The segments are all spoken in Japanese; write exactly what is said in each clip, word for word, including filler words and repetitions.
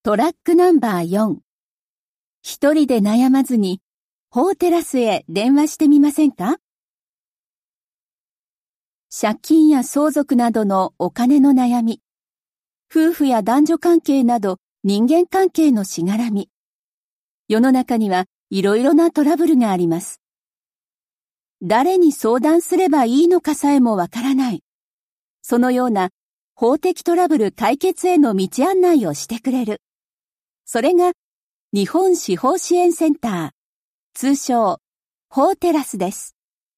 トラックナンバーよん。一人で悩まずに、法テラスへ電話してみませんか？借金や相続などのお金の悩み、夫婦や男女関係など人間関係のしがらみ。世の中にはいろいろなトラブルがあります。誰に相談すればいいのかさえもわからない。そのような法的トラブル解決への道案内をしてくれる。それが日本司法支援センター、通称法テラスです。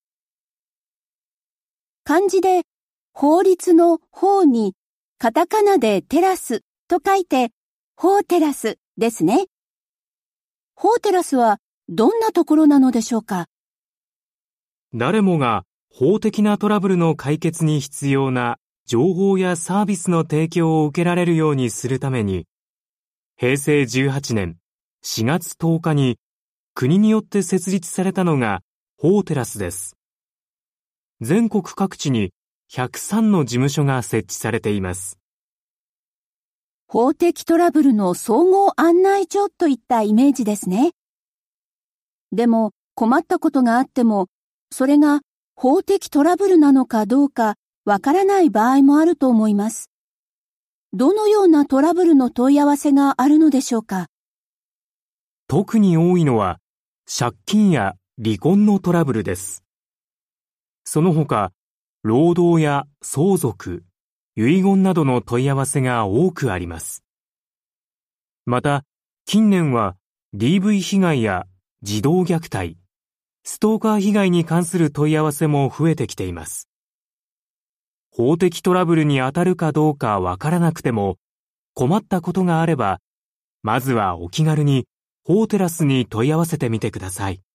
漢字で法律の法にカタカナでテラスと書いて法テラスですね。法テラスはどんなところなのでしょうか？ 誰もが法的なトラブルの解決に必要な情報やサービスの提供を受けられるようにするために、へいせいじゅうはちねんしがつとおかに国によって設立されたのが法テラスです。全国各地にひゃくさんの事務所が設置されています。 法的トラブルの総合案内所といったイメージですね。でも困ったことがあっても、それが法的トラブルなのかどうかわからない場合もあると思います。どのようなトラブルの問い合わせがあるのでしょうか？ 特に多いのは借金や離婚のトラブルです。その他、労働や相続、遺言などの問い合わせが多くあります。また、近年は ディーブイ 被害や児童虐待、ストーカー被害に関する問い合わせも増えてきています。法的トラブルに当たるかどうかわからなくても、困ったことがあれば、まずはお気軽に法テラスに問い合わせてみてください。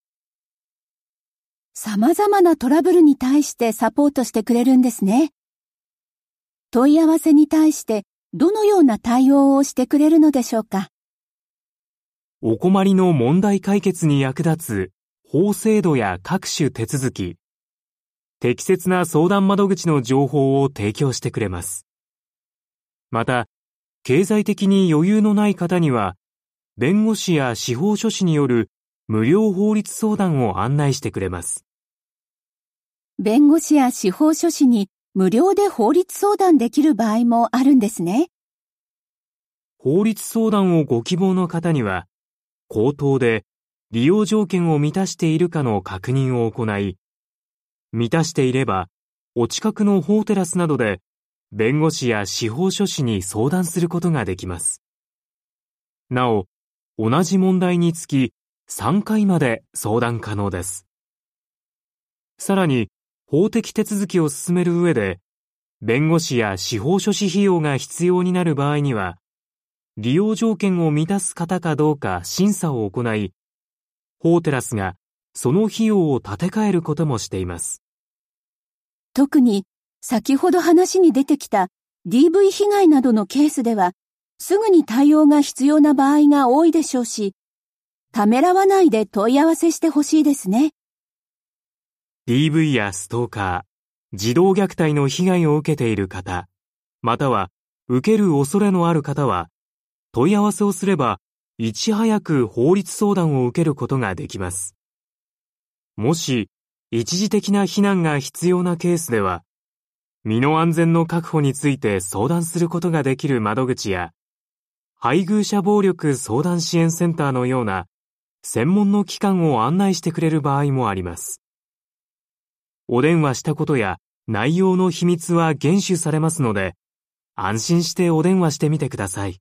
様々なトラブルに対してサポートしてくれるんですね。問い合わせに対してどのような対応をしてくれるのでしょうか？ お困りの問題解決に役立つ法制度や各種手続き、適切な相談窓口の情報を提供してくれます。また、経済的に余裕のない方には、弁護士や司法書士による無料法律相談を案内してくれます。 弁護士や司法書士に無料で法律相談できる場合もあるんですね。 法律相談をご希望の方には、口頭で利用条件を満たしているかの確認を行い、満たしていれば、お近くの法テラスなどで弁護士や司法書士に相談することができます。なお、同じ問題につきさんかいまで相談可能です。さらに、法的手続きを進める上で、弁護士や司法書士費用が必要になる場合には、利用条件を満たす方かどうか審査を行い、法テラスがその費用を立て替えることもしています。 特に先ほど話に出てきた ディーブイ 被害などのケースでは、すぐに対応が必要な場合が多いでしょうし、ためらわないで問い合わせしてほしいですね。 ディーブイ やストーカー、児童虐待の被害を受けている方、または受ける恐れのある方は、問い合わせをすれば、いち早く法律相談を受けることができます。もし、一時的な避難が必要なケースでは、身の安全の確保について相談することができる窓口や、配偶者暴力相談支援センターのような専門の機関を案内してくれる場合もあります。お電話したことや内容の秘密は厳守されますので、安心してお電話してみてください。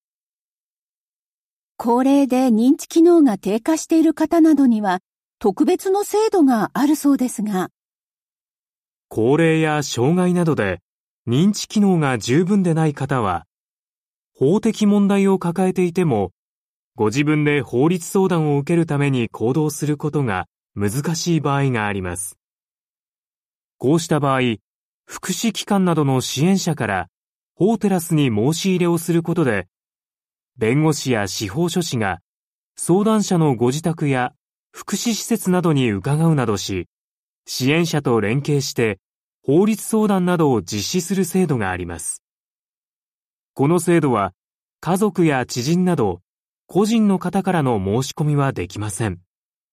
高齢で認知機能が低下している方などには特別の制度があるそうですが。 高齢や障害などで認知機能が十分でない方は、法的問題を抱えていても、ご自分で法律相談を受けるために行動することが難しい場合があります。こうした場合、福祉機関などの支援者から法テラスに申し入れをすることで、弁護士や司法書士が相談者のご自宅や福祉施設などに伺うなどし、支援者と連携して法律相談などを実施する制度があります。この制度は家族や知人など、個人の方からの申し込みはできません。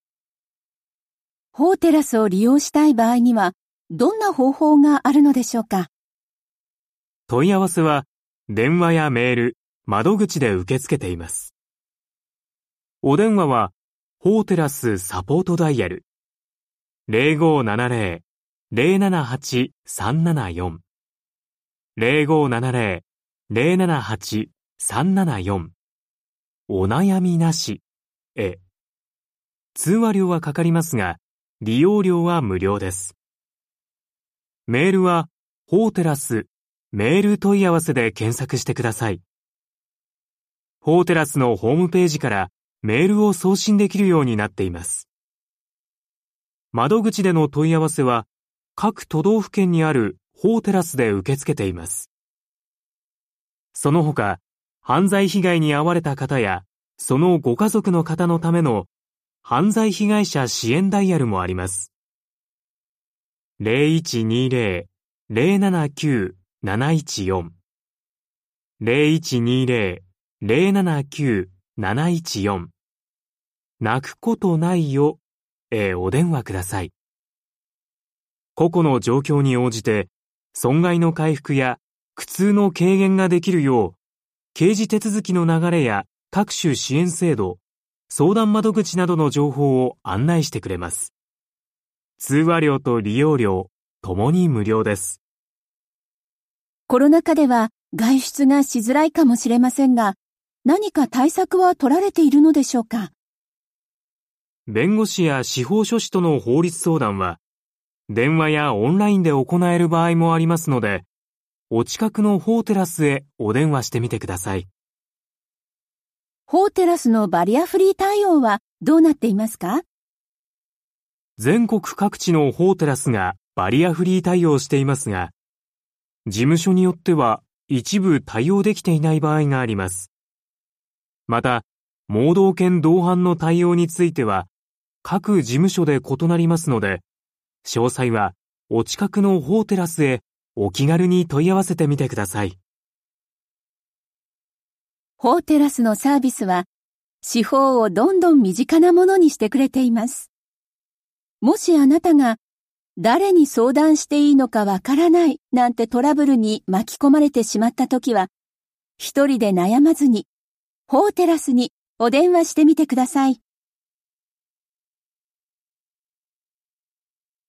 ホーテラスを利用したい場合には、どんな方法があるのでしょうか？ 問い合わせは、電話やメール、窓口で受け付けています。お電話は、ホーテラスサポートダイヤルゼロごななゼロ ゼロななはち さんななよん ゼロごななゼロ ゼロななはち さんななよん お悩みなしへ。通話料はかかりますが、利用料は無料です。メールは、ホーテラスメール問い合わせで検索してください。ホーテラスのホームページからメールを送信できるようになっています。窓口での問い合わせは、各都道府県にあるホーテラスで受け付けています。その他、犯罪被害に遭われた方や、そのご家族の方のための犯罪被害者支援ダイヤルもあります。ゼロいちにゼロ ゼロななきゅう なないちよん ゼロいちにゼロ ゼロななきゅう なないちよん 泣くことないよへお電話ください。個々の状況に応じて損害の回復や苦痛の軽減ができるよう刑事手続きの流れや各種支援制度、相談窓口などの情報を案内してくれます。通話料と利用料ともに無料です。 コロナ禍では外出がしづらいかもしれませんが、何か対策は取られているのでしょうか？ 弁護士や司法書士との法律相談は、電話やオンラインで行える場合もありますので、お近くのホーテラスへお電話してみてください。 ホーテラスのバリアフリー対応はどうなっていますか？ 全国各地のホーテラスがバリアフリー対応していますが、事務所によっては一部対応できていない場合があります。また、盲導犬同伴の対応については、各事務所で異なりますので、詳細はお近くのホーテラスへお気軽に問い合わせてみてください。 ホーテラスのサービスは、司法をどんどん身近なものにしてくれています。もしあなたが、誰に相談していいのかわからないなんてトラブルに巻き込まれてしまったときは、一人で悩まずに、ホーテラスにお電話してみてください。